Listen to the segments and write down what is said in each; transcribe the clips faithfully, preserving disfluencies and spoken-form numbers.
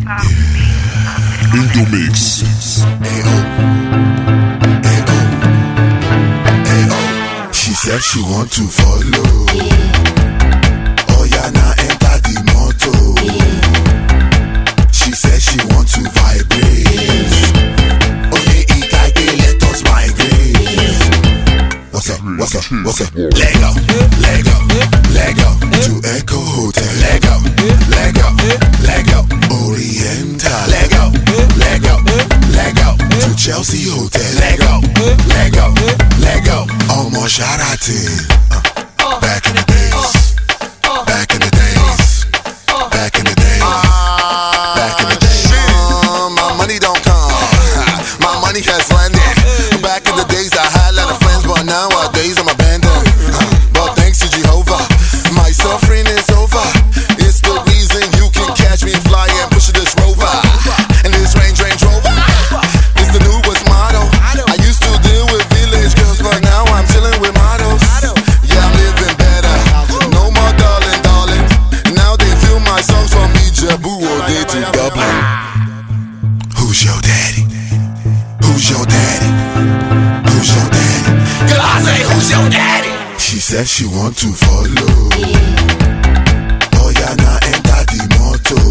Indomix. She said she want to follow. Oh yeah, now enter the motor. She said she want to vibrate. Oh yeah, Ika, let us migrate. What's up? What's up? What's up? Lego, Lego, Lego to Echo Hotel. Lego, Lego, Lego Oriental. Lego, Lego, Lego to Chelsea Hotel. Lego, Lego, Lego Omo Sharatin. Uh, back in the days, back in the days, back in the days, back in the days. Uh, my money don't come, my money has landed. Back in the days I had a lot of friends, but nowadays I'm abandoned. Uh, but thanks to Jehovah, my suffering is over. It's the reason you can catch me flying, pushing this rover and this Range Range Rover. It's the newest model. I used to deal with village girls, but now I'm chilling with models. Yeah, I'm living better. No more darling, darling. Now they feel my songs from Ijebu or they to Dublin. Who's your daddy? Who's your daddy? Who's your daddy? Girl, I say, who's your daddy? She said she want to follow. Oh yeah, now enter the motor.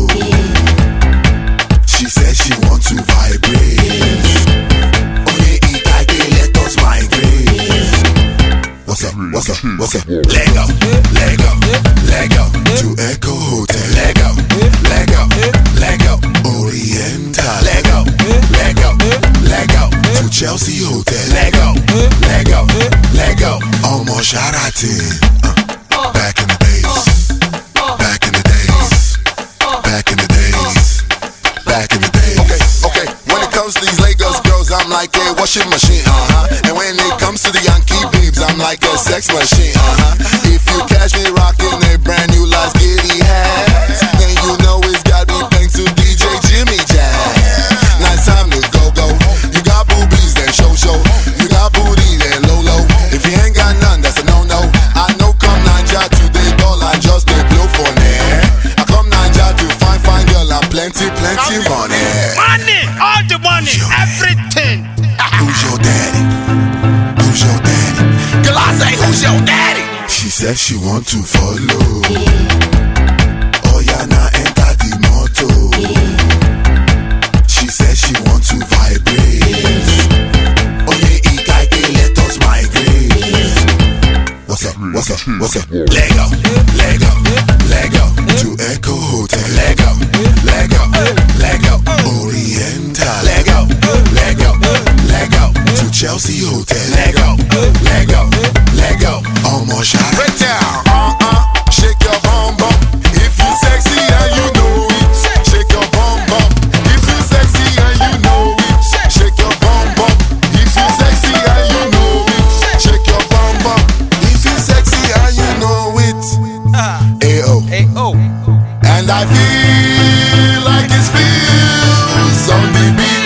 She said she want to vibrate. Oh yeah, Ika, let us migrate. What's up? What's up? What's up? Lego, Lego, Lego to Echo Hotel. Lego, Lego, Lego Oriental. Lego, Lego, Lego to Chelsea Hotel. Lego, Lego, Lego Omo Sharatin. Uh, back in the days, back in the days, back in the days, back in the days. Okay, okay. When it comes to these Lagos girls, I'm like a washing machine. Uh huh. And when it comes to the Yankee babes, I'm like a sex machine. Uh huh. If you catch me rocking a brand new Las Giddy hat, then you know it's got me thanks to D J Jimmy Jazz. Now it's time to go go. You got boobies, then show show. You got booty, then low low. If you ain't got none, that's a no no. I know come Ninja today, doll and just a blow for nair. I come Ninja to find fine girl and plenty plenty money. Money, all the money, everything. Who's your daddy? Who's your daddy? Girl, I say, who's your daddy? She said she want to follow. Oh yeah, now enter the motor. She said she want to vibrate. Oh yeah, Ika, let us migrate. What's up? What's up? What's up? Lego, Lego, Lego to Echo Hotel. Lego, Lego, Lego Oriental. Lego, Lego, Lego to Chelsea Hotel. Lego, Lego, Lego Omo Sharatin. Break down, uh-uh, shake your bum bum. If you sexy and you know it, shake your bum bum. If you sexy and you know it, shake your bum bum. If you sexy and you know it, shake your bum bum. If you sexy and you know it, Ayo. Hey, oh. and I feel like it feels on the beat.